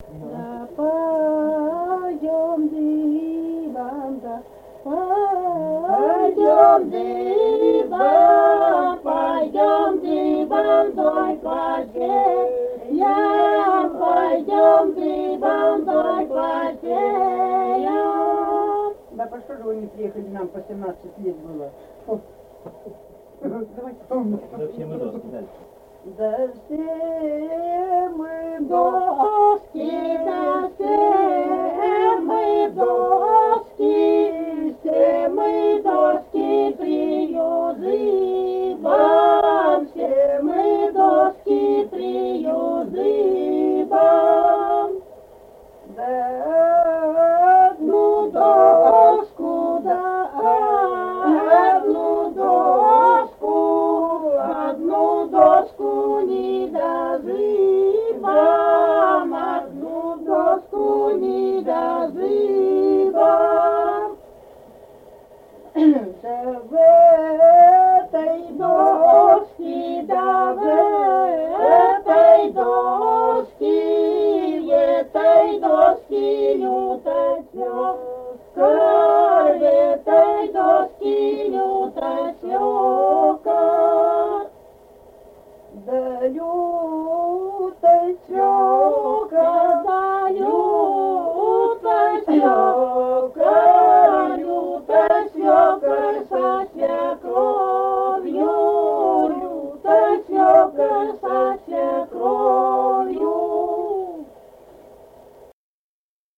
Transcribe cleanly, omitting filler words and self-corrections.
Да пойдем диван, да пойдем диван, пойдем диван, той я пойдем диван, той Да по что же вы не приехали, нам по 17 лет было? Давайте. Да все мы доски дальше. Да все мы доски, да все мы доски, все мы доски приюзывам, все мы доски приюзывам. Да одну доску, да одну доску не дозывам, одну доску не дозывам. Да в этой доске, да в